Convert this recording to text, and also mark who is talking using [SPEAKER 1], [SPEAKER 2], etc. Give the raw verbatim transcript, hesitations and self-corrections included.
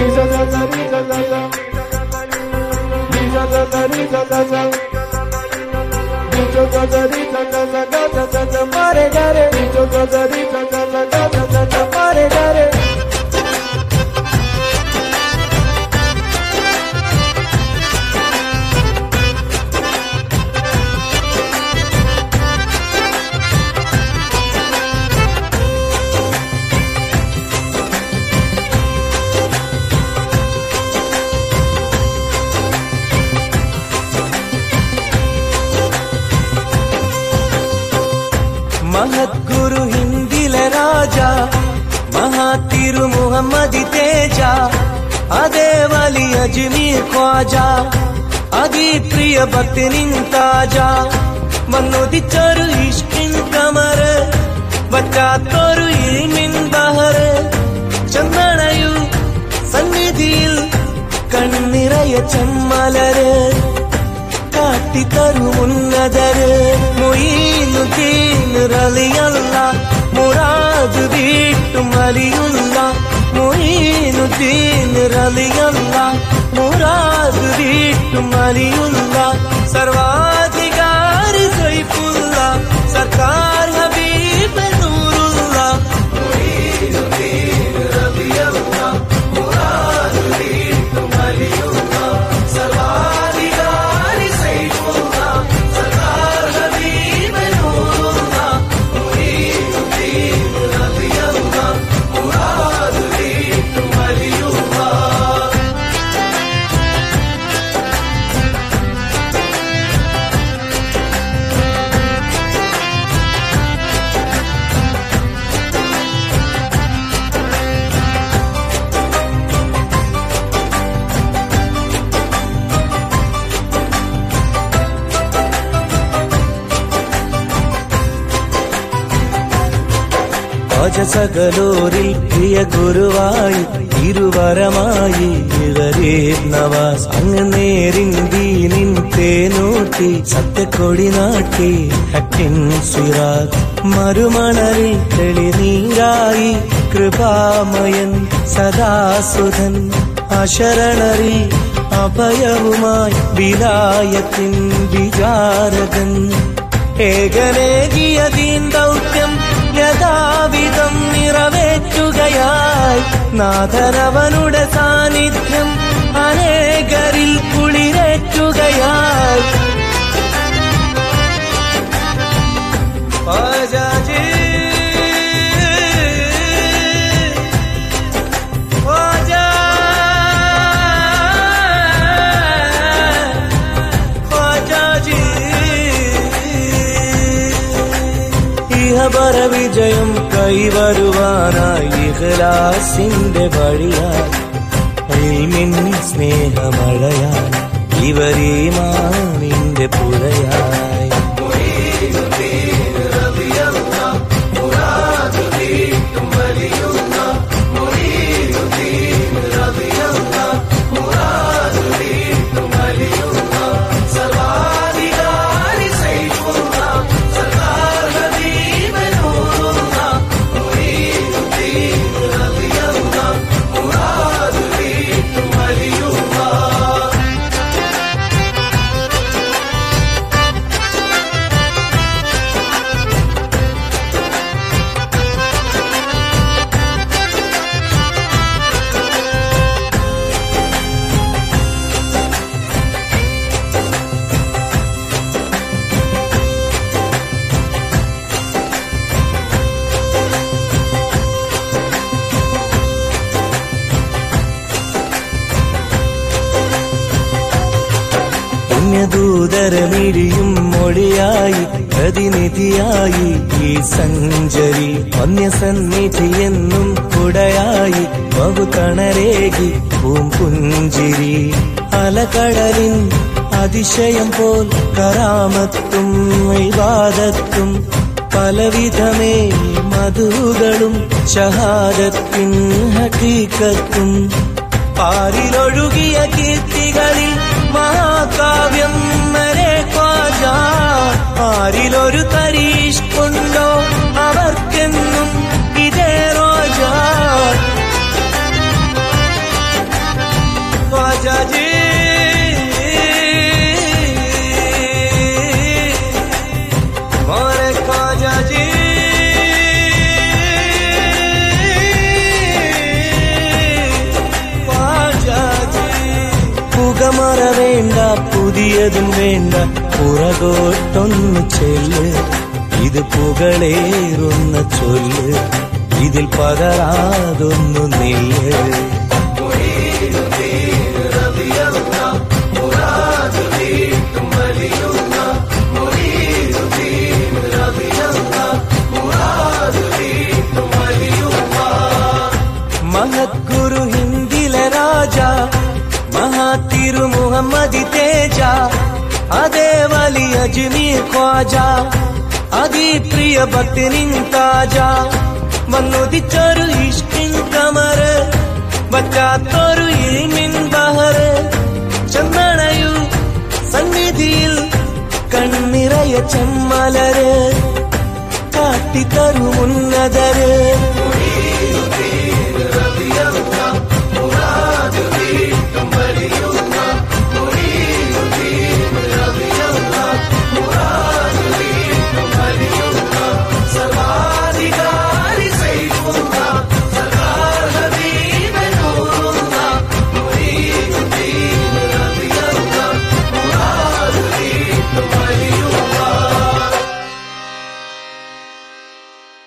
[SPEAKER 1] महद्गुरु हिंदिले राजा महातिरु मुहम्मदी तेजा अदे वली अजमीर ख्वाजा अदी प्रिय भक्तिनिन ताजा मन्नोदी चरु इश्किन कमर बच्चा तोरु इल्मिन बहर चंदनयु सन्निधिल कण्निरय चम्मलर काट्टि तरु उन्नदर मुईनुद्दीन रलियल्लाह मुराद बीट्टुम अलियुल्लाह मुईनुद्दीन रलियल्लाह मुराद बीट्टुम अलियुल्लाह सर्वाधिकारी सैफुल्लाह सरकार हबीब नूरुल्लाह मुईनुद्दीन रलियल्लाह मुराद बीट्टुम अलियुल्लाह सर्वाधिकारी सैफुल्लाह सरकार हबीब नूरुल्लाह मुईनुद्दीन रलियल्लाह मुराद बीट्टुम अलियुल्लाह സകലോരിൽ പ്രിയ ഗുരുവായി ഇരുവരമായി ഗരീബ് നവാസ് അങ്ങ് നേരിന്തീനിൻ തേനൂട്ടി സത്യക്കൊടി നാട്ടി ഹക്കിൻ സിറാത്ത് മറുമണലിൽ തെളിനീരായി കൃപാമയൻ സദാസുധൻ അശരണരിൽ അഭയവുമായി വിലായത്തിൻ വിചാരകൻ ഏകനേകിയ ദീൻ ദൗത്യം യഥാവിധം നിറവേറ്റുകയായി നാഥനവനുടെ സാന്നിധ്യം അനേകരിൽ കുളിരേറ്റുകയായി ഖ്വാജാജി ഖ്വാജാ ഖ്വാജാജി ഇഹപര വിജയം കൈവരുവാനായി ഇഖ്ലാസിന്റെ വഴിയായി ഇൽമിൻ സ്നേഹമഴയായി ഇവരീമാനിന്റെ പുഴയായി ദൂതരമിഴിയും മൊഴിയായി പ്രതിനിധിയായി ഈ സഞ്ചരി വന്യസന്നിധിയെന്നും കുടയായി ബഹുതണരേകി പൂമ്പുഞ്ചിരി അലകടലിൻ അതിശയം പോൽ കറാമത്തും ഇബാദത്തും പലവിധമേ മധുകളും ഷഹാദത്തിൻ ഹഖീഖത്തും പാരിലൊഴുകിയ കീർത്തികളിൽ മഹാകാവ്യം മരേ ഖ്വാജാ ആരിലൊരു തരീഷ്കുണ്ടോ അവർക്കെന്നും ഇതേ റോജാ പുതിയതും വേണ്ട പുറകോട്ടൊന്നു ചെല്ല് ഇത് പുകളേറുന്ന ചൊല്ല് ഇതിൽ പതറാതൊന്നു നില്ല് മഹദ്ഗുരു ഹിന്ദിലെ രാജ മഹാതിരു മുഹമ്മദി തേജ അതേ വലി അജ്മീർ ഖ്വാജ അതി പ്രിയ ഭക്തനിൻ താജ വന്നുദിച്ചൊരു ഇഷ്കിൻ കമറ് വറ്റാത്തൊരു ഇൽമിൻ ബഹറ് ചന്ദനയു സന്നിധിയിൽ കണ്ണിറയ ചെമ്മലര് കാട്ടിത്തരും ഉന്നതര്